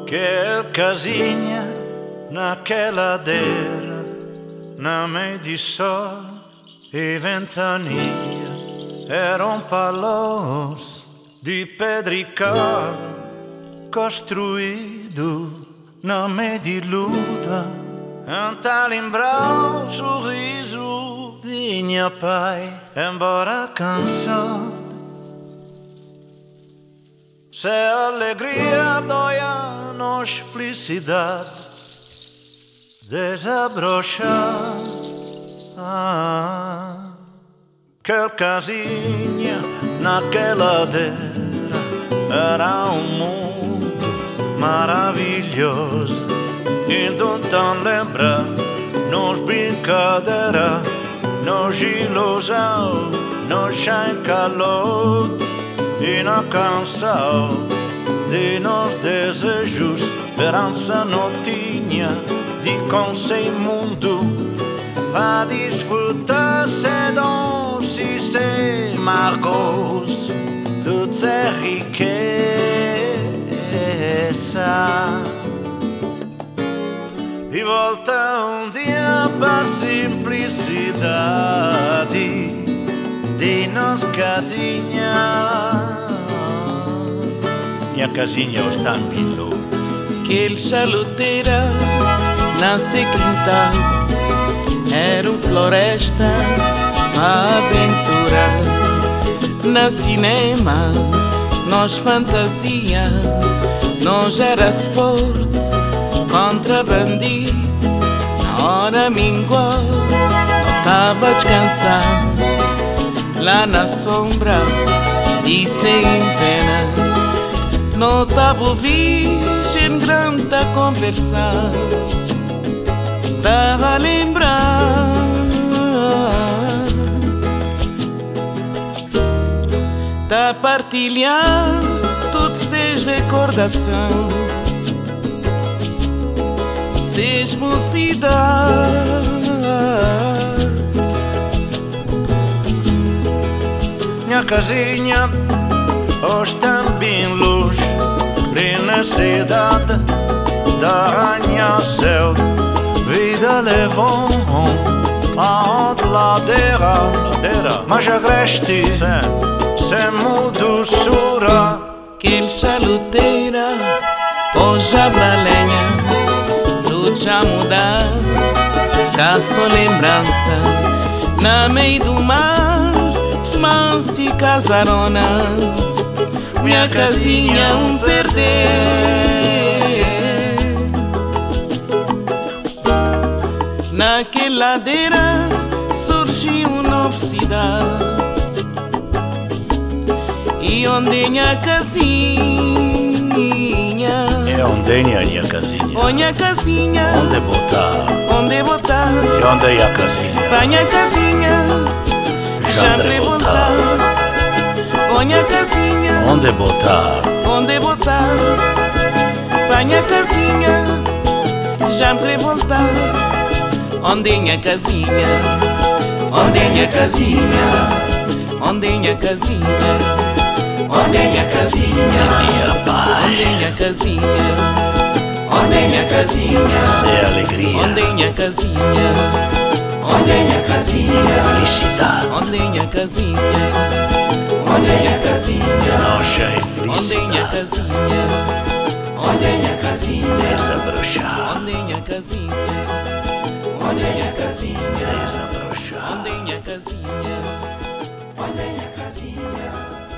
Quer casinha naquela ladeira, na meio de sol e ventania. Eram palos de pedra e cal, construído na meio de luta. Anta lembrar o sorriso de minha pai, embora cansado. Se a alegria doia, nos felicidade desabrochar. Que casinha naquela ladeira era um mundo maravilhoso. Indo tão lembrar, nos brincadeira, nos ilusão, nos sem calor. E na canção de nos desejos, esperança não tinha de com sem mundo. A desfrutar sem dons e sem margos, tudo é riqueza. E volta um dia para a simplicidade de nossa casinha. Minha casinha está em Pinlo. Aquele chaluteira nasce quintal, era uma floresta, uma aventura. Na cinema, nós fantasia, nós era sport contra bandido. Na hora mingual, não tava descansando lá na sombra e sem pena. Não tava o virgem grande a conversar, tava a lembrar. Tá a partilhar todas as recordações, seis mocidade. Minha casinha hoje está bem luz, ali na cidade da arranha-céu. Vida levou a ladeira, mas agreste sem doçura. Aquele chaluteira hoje abre a lenha, tudo já mudar, fica só lembrança na meio do mar. Mansa e casarona, minha casinha um perder. Naquela ladeira surgiu uma nova cidade. E onde é minha casinha? É onde é minha casinha? Minha casinha. Onde botar? Onde botar? E onde é a casinha? Vai minha casinha. Já me voltar, minha casinha. Onde botar? Onde botar? Vai minha casinha. Já me voltar. Onde é minha casinha? Onde é minha casinha? Onde é minha casinha? Onde é minha casinha? Minha pai. Onde é minha casinha? Onde é minha casinha? Sem alegria. Onde é minha casinha? Onde é minha casinha? Felicidade. Onde é minha casinha? Onde é minha casinha? Nossa Onde é minha infelicidade. casinha? Onde é minha casinha? Desabrochar. Onde é minha casinha? Onde é minha casinha? Desabrochar. Onde é minha casinha? Onde é minha casinha?